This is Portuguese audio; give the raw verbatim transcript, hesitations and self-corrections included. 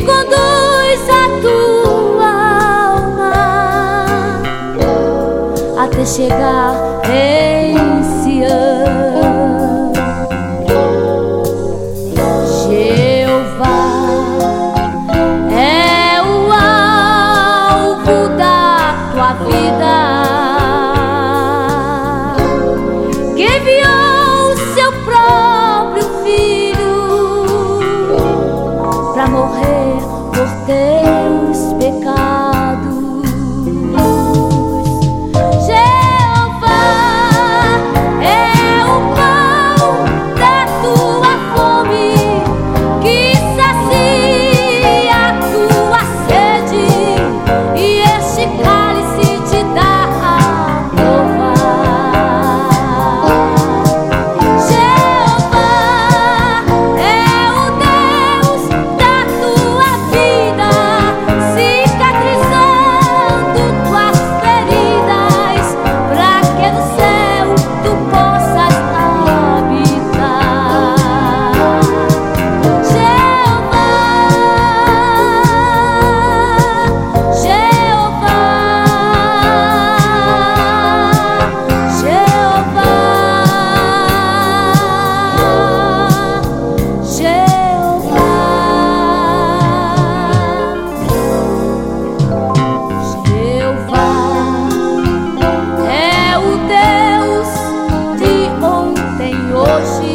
conduz a tua alma até chegar em Sião. Jeová é o alvo da tua vida, que enviou seu próprio filho pra morrer por teus pecados. Jeová é o pão da tua fome, que sacia a tua sede, e este cálice te dá a provar. Jeová é o Deus da tua vida, cicatrizando tuas feridas, pra que no céu tu possas habitar. Jeová, Jeová, Jeová, Jeová. Jeová é o Deus de ontem, hoje